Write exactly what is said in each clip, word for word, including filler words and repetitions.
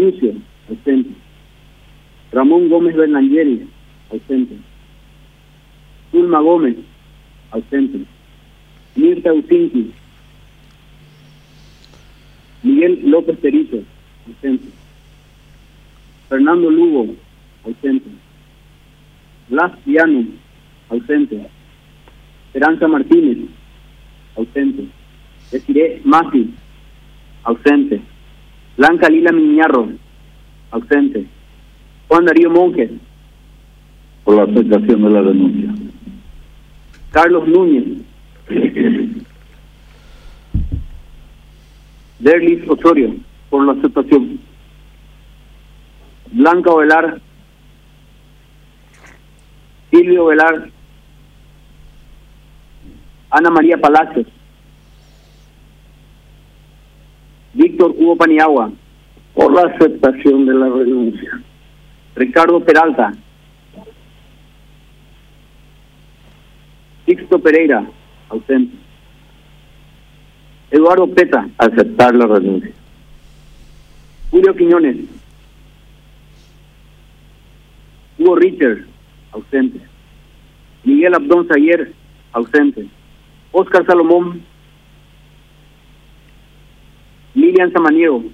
Lucio, ausente. Ramón Gómez Bernangeli, ausente. Zulma Gómez, ausente. Mirta Ucinqui. Miguel López Perito, ausente. Fernando Lugo, ausente. Blas Piano, ausente. Esperanza Martínez, ausente. Desiree Masi, ausente. Blanca Lila Miñarro, ausente. Juan Darío Monjes, por la aceptación de la denuncia. Carlos Núñez. Derlis Osorio, por la aceptación. Blanca Ovelar. Silvio Velar. Ana María Palacios. Víctor Hugo Paniagua, por la aceptación de la renuncia. Ricardo Peralta. Sixto Pereira, ausente. Eduardo Peta, aceptar la renuncia. Julio Quiñones. Hugo Richard, ausente. Miguel Abdón Sayer, ausente. Óscar Salomón. Lilian Samaniego.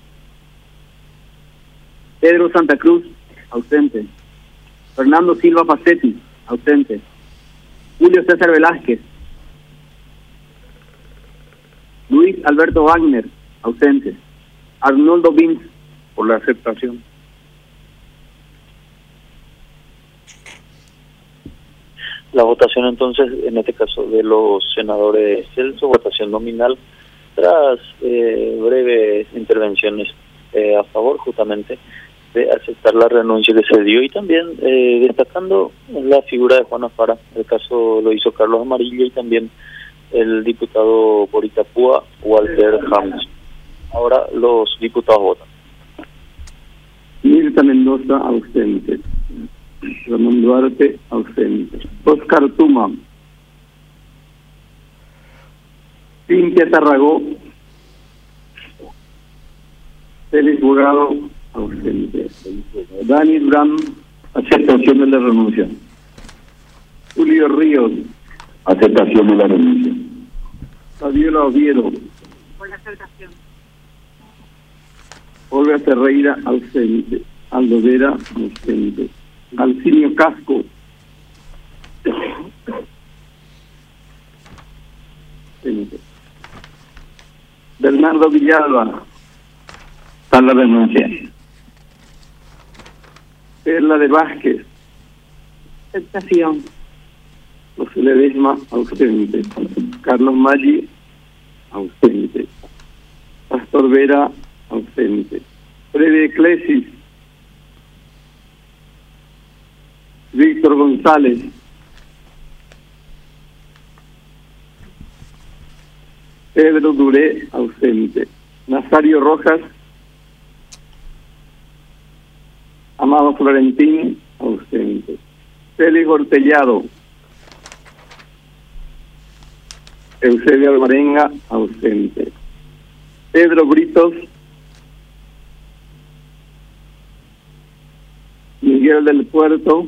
Pedro Santa Cruz, ausente. Fernando Silva Facetti, ausente. Julio César Velázquez. Luis Alberto Wagner, ausente. Arnoldo Vince, por la aceptación. La votación entonces, en este caso de los senadores Celso, votación nominal, tras eh, breves intervenciones eh, a favor justamente de aceptar la renuncia que se dio, y también eh, destacando la figura de Juana Fara. El caso lo hizo Carlos Amarilla y también el diputado por Itapúa, Walter Ramos. Ahora los diputados votan. Mirta Mendoza, ausente. Ramón Duarte, ausente. Oscar Tuma. Cintia Tarragó. Félix Bogado, ausente. Dani Durán, aceptación de la renuncia. Julio Ríos, aceptación de la renuncia. Fabiola Oviedo, por la aceptación. Olga Ferreira, ausente. Aldo Vera, ausente. Alcinio Casco, ausente. Bernardo Villalba, está la renuncia. Perla de Vázquez, Aceptación. José Ledesma, ausente. Carlos Maggi, ausente. Pastor Vera, ausente. Frede Eclesis, Víctor González, Pedro Duré, ausente. Nazario Rojas, Amado Florentín, ausente. Félix Hortellado, Eusebio Alvarenga, ausente. Pedro Britos, Miguel del Puerto,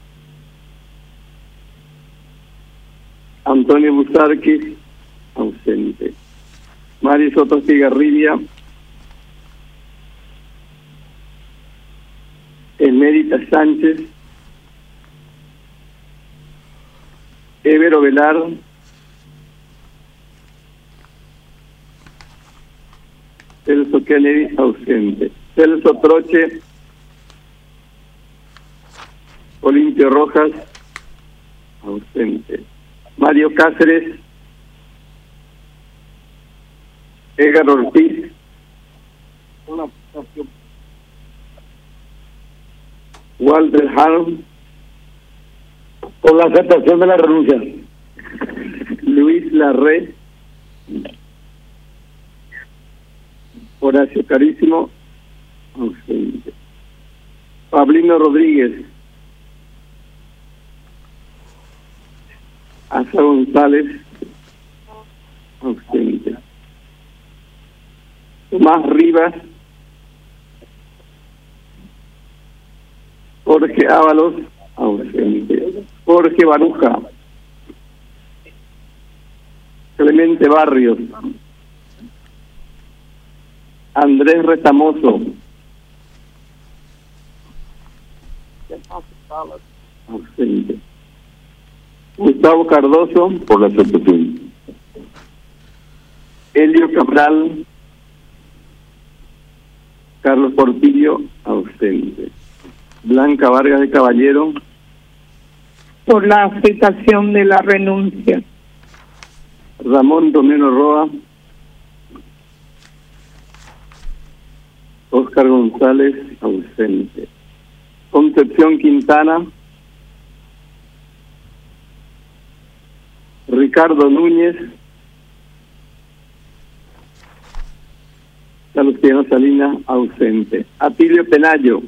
Antonio Busarquis, ausente. Mari Soto Cigarribia, Emérita Sánchez, Évero Velar, Celso Kennedy, ausente. Celso Troche, Olimpio Rojas, ausente. Mario Cáceres, Edgar Ortiz, Walter Harm, por la aceptación de la renuncia. Luis Larré, Horacio Carísimo, ausente. Pablino Rodríguez, Asa González, ausente. Tomás Rivas, Jorge Ábalos, ausente. Jorge Baruja. Clemente Barrios. Andrés Retamoso. Ausente. Gustavo Cardoso, por la aceptación. Elio Cabral. Carlos Portillo, ausente. Blanca Vargas de Caballero. Por la aceptación de la renuncia. Ramón Romero Roa. Óscar González, ausente. Concepción Quintana. Ricardo Núñez. Salustiano Salinas, ausente. Atilio Penayo.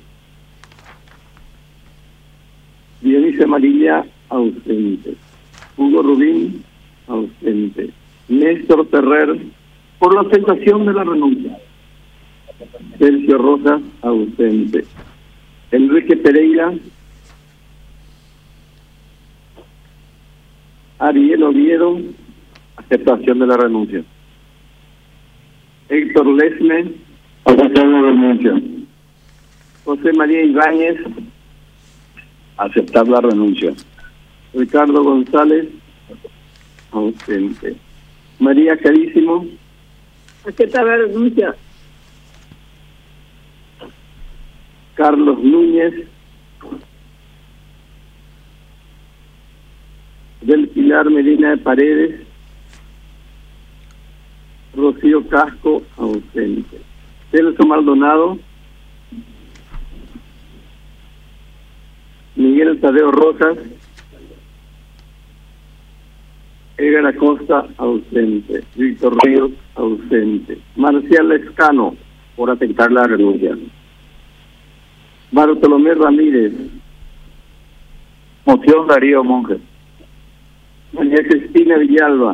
Dionisio Amarilla, ausente. Hugo Rubín, ausente. Néstor Ferrer, por la aceptación de la renuncia. Sergio Rosas, ausente. Enrique Pereira. Ariel Oviedo, aceptación de la renuncia. Héctor Lesme, aceptación de la renuncia. José María Ibáñez, aceptar la renuncia. Ricardo González, ausente. María Carísimo, Aceptar la renuncia. Carlos Núñez, del Pilar Medina de Paredes, Rocío Casco, ausente. Celso Maldonado, Miguel Tadeo Rosas, Edgar Acosta, ausente. Víctor Ríos, ausente. Marcial Escano, por aceptar la renuncia. Bartolomé Ramírez. Moción Darío Monge. María Cristina Villalba.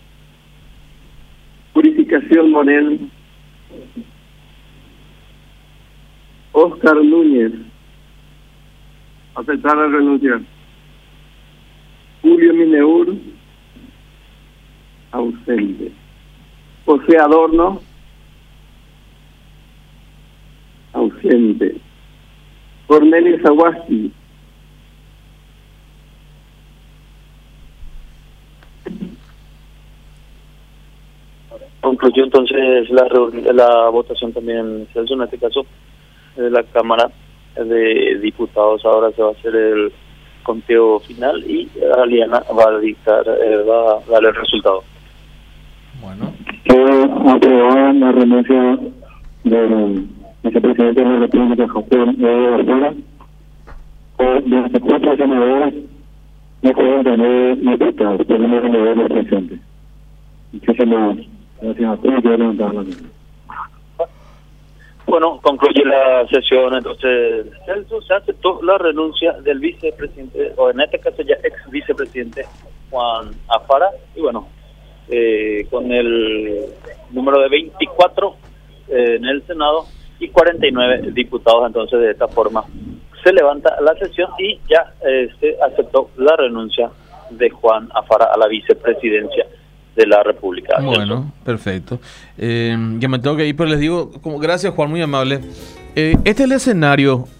Purificación Monel. Óscar Núñez. Aceptar la renuncia. Julio Mineur, ausente. José Adorno, ausente. Cornelio Zawaski. Concluyó entonces la, la votación también, Celso, en este caso, de la Cámara de Diputados. Ahora se va a hacer el conteo final y Aliana va a dictar, eh, va a dar el resultado. Bueno. Queda aprobada la renuncia del vicepresidente de la República, José Ortega, por veinticuatro senadores y cuarenta y nueve diputados, por el número de los presentes. Muchísimas gracias a todos. Quiero levantar la mano. Bueno, concluye la sesión entonces, Celso. Se aceptó la renuncia del vicepresidente, o en este caso ya ex vicepresidente Juan Afara, y bueno, eh, con el número de veinticuatro eh, en el Senado y cuarenta y nueve diputados. Entonces, de esta forma se levanta la sesión y ya eh, se aceptó la renuncia de Juan Afara a la vicepresidencia de la República. Bueno, perfecto. Eh, ya me tengo que ir, pero les digo, como gracias, Juan, muy amable. Eh, este es el escenario